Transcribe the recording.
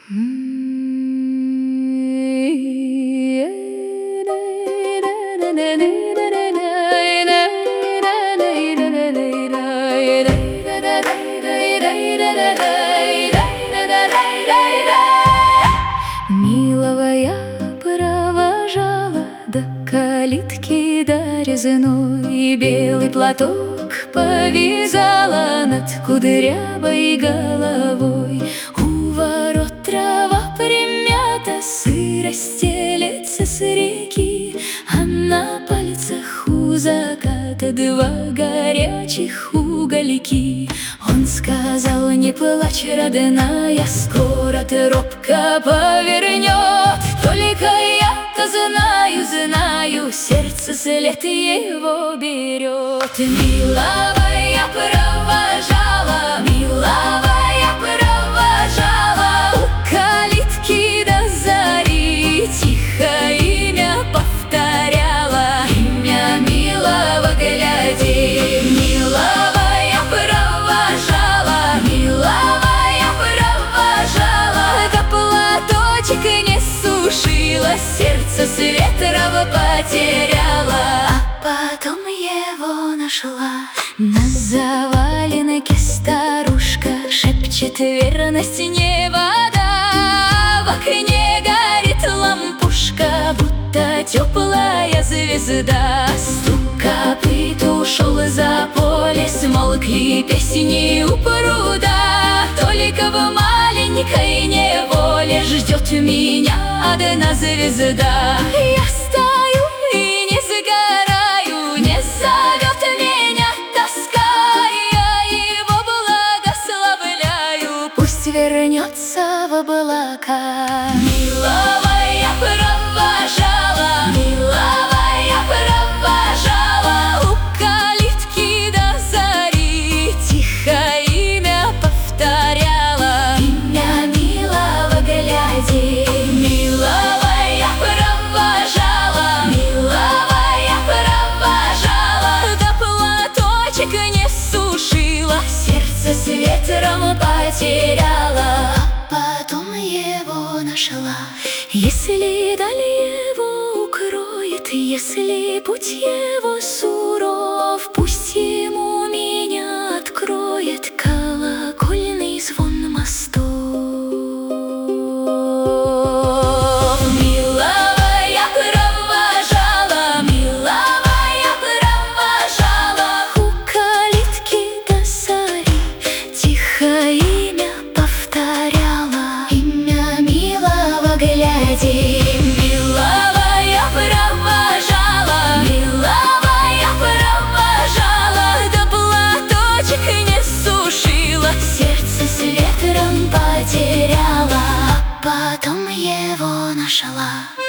Милого я провожала до калитки до резной, и белый платок повязала над кудрявой головой. У ворот трава примята, сыро стелется с реки, а на пальцах у заката два горячих угольки. Он сказал: не плачь, родная, скоро ты робко повернет. Только я-то знаю, сердце след его берет. Милого я провожала, милого я провожала у калитки до зари, тихо имя повторяла. Имя милого, гляди, милого я провожала, милого я провожала. Да платочек не сушила, сердце с ветром потеряла. А потом его нашла на заваленке старушка, шепчет: верность не вода. В окне горит лампушка, будто теплая звезда. Стук копыт ушел за поле, смолкли песни у пруда. Только в маленькой неволе ждет меня одна звезда. Я стою и не сгораю, не зовет меня тоска. Я его благословляю, пусть вернется в облака. Милого я провожала, милого я провожала у калитки до зари, тихо имя повторяла. Имя милого, гляди, милого я провожала, милого я провожала. Да платочек не сушила, сердце с ветром потеряла. А потом его нашла. Если даль его укроет, если путь его суров, пусть ему меня откроет колокольный звон мостов. Милого я провожала, милого я провожала у калитки до зари, тихо имя повторяла. Имя милого, гляди, милого я провожала, милого я провожала. Да платочек не сушила, сердце с ветром потеряла. А потом его нашла.